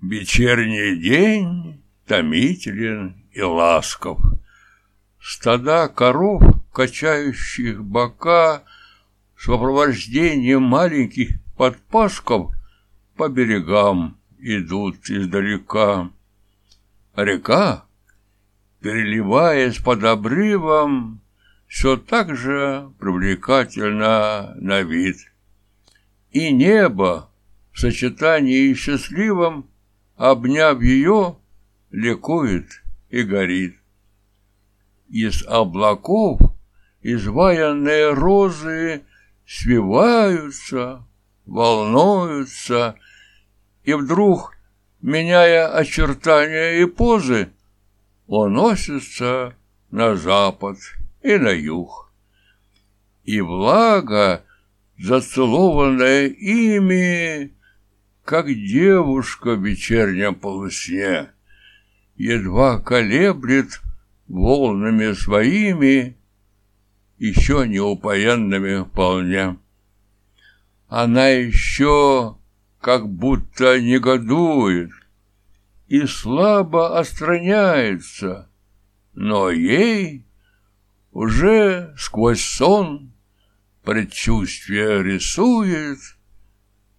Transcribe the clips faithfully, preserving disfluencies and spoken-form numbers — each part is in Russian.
Вечерний день томителен и ласков. Стада коров, качающих бока, с сопровождением маленьких подпасков по берегам идут издалека. Река, переливаясь под обрывом, все так же привлекательна на вид. И небо в сочетании счастливом, обняв ее, ликует и горит. Из облаков изваянные розы свиваются, волнуются, и вдруг, меняя очертания и позы, уносятся на запад и на юг. И влага, зацелованная ими, как девушка в вечернем полусне, едва колеблет волнами своими, еще не упоенными вполне. Она еще как будто негодует и слабо отстраняется, но ей уже сквозь сон предчувствие рисует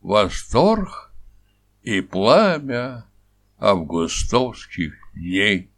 восторг и пламя августовских дней.